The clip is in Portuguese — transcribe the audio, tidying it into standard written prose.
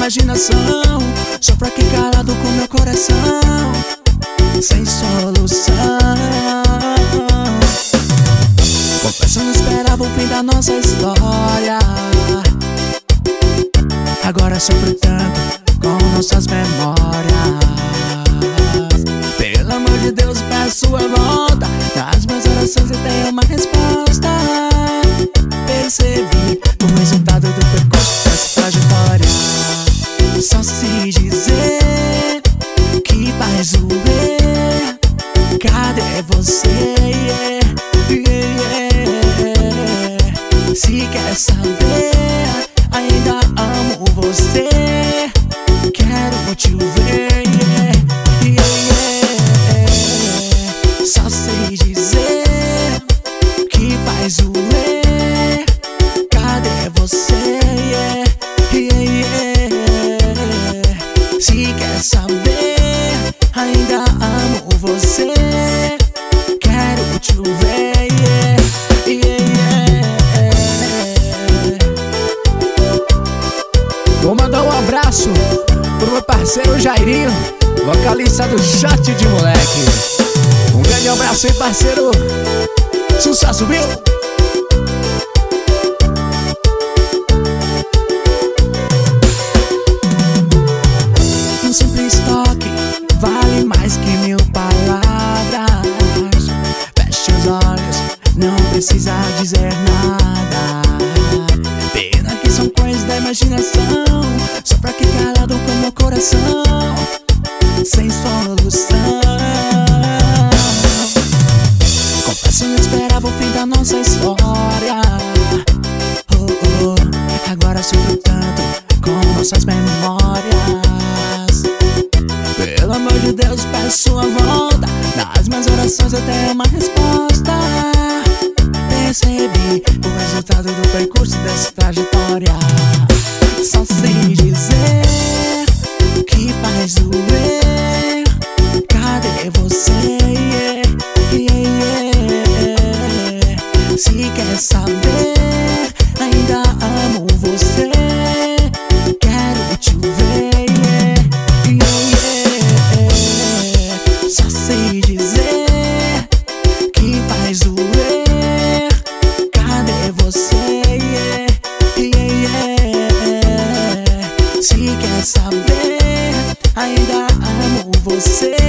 imaginação. Sofro aqui calado com meu coração, sem solução. Confesso, não esperava o fim da nossa história. Agora sofro tanto com nossas memórias. Pelo amor de Deus, peço a volta. Nas minhas orações eu tenho uma resposta. Percebi o resultado do percurso dessa trajetória. Só se dizer que faz o ver. Cadê você? Se quer saber, ainda amo você. Quero te ver. Só sei dizer que faz o ver. Cadê você? Se quer saber, ainda amo você. Quero te ver. Vou mandar um abraço pro meu parceiro Jairinho, vocalista do Shot de Moleque. Um grande abraço aí, parceiro. Sucesso, viu? Um simples toque vale mais que 1000 palavras. Feche os olhos, não precisa dizer nada. Pena que são coisas da imaginação. Sofro aqui calado com meu coração, sem solução. Confesso, não esperava o fim da nossa história. Agora sofro tanto com nossas memórias. Pelo amor de Deus, peço a volta. Nas minhas orações eu tenho uma resposta. Percebi o resultado do percurso dessa trajetória. Só sei dizer que faz doer. Cadê você? Se quer saber, ainda amo você. Quero te ver. Só sei dizer que faz doer. Cadê você? Se quer saber, ainda amo você.